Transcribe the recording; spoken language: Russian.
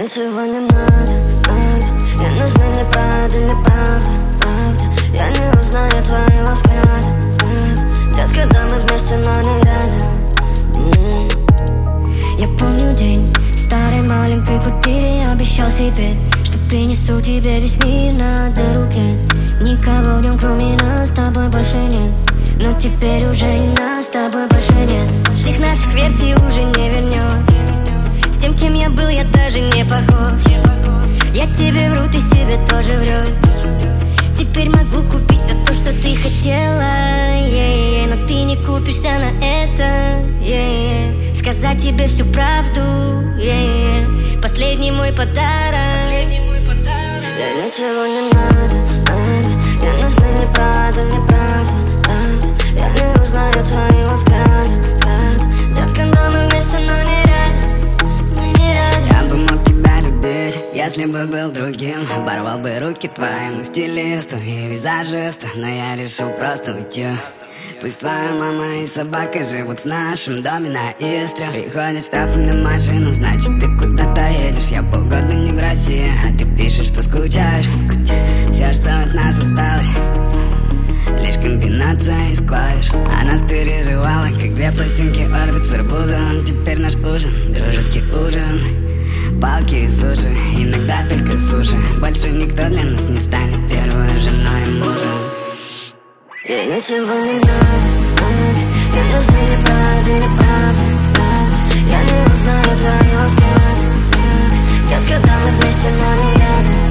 ничего не надо, надо. Мне нужны неправда, неправда, правда. Я не узнаю твоего взгляда, взгляда. Детка, да, мы вместе, но не рядом. Я помню день в старой маленькой квартире. Обещал себе, что принесу тебе весь мир на одной руке. Никого в нем кроме нас с тобой больше нет. Но теперь уже и нас с тобой больше нет. Тех наших версий уже не вернешь. С тем, кем я был, я даже не похож. Я тебе вру, ты себе тоже врешь. Теперь могу купить все то, что ты хотела, но ты не купишься на это, Сказать тебе всю правду, Последний мой подарок. Мне ничего не надо, надо. Мне нужны неправда, неправда, правда. Я не узнаю твоего взгляда, взгляда. Детка, да, мы вместе, но не рядом, мы не рядом. Я бы мог тебя любить, если бы был другим. Оборвал бы руки твоему стилисту и визажисту, но я решил просто уйти. Пусть твоя мама и собака живут в нашем доме на Истре. Приходишь с трапами в машину, значит ты куда-то едешь. Я полгода не в России, а ты пишешь, что скучаешь. Все, что от нас осталось, лишь комбинация из клавиш. Она переживала, как две пластинки орбит с арбузом. Теперь наш ужин, дружеский ужин. Палки и суши, иногда только суши. Больше никто для нас не станет первой женой и мужем. Ей ничего не надо, надо. Мне нужны неправда, неправда, правда. Я не узнаю твоего взгляда, взгляда. Детка, да, мы вместе, но не рядом.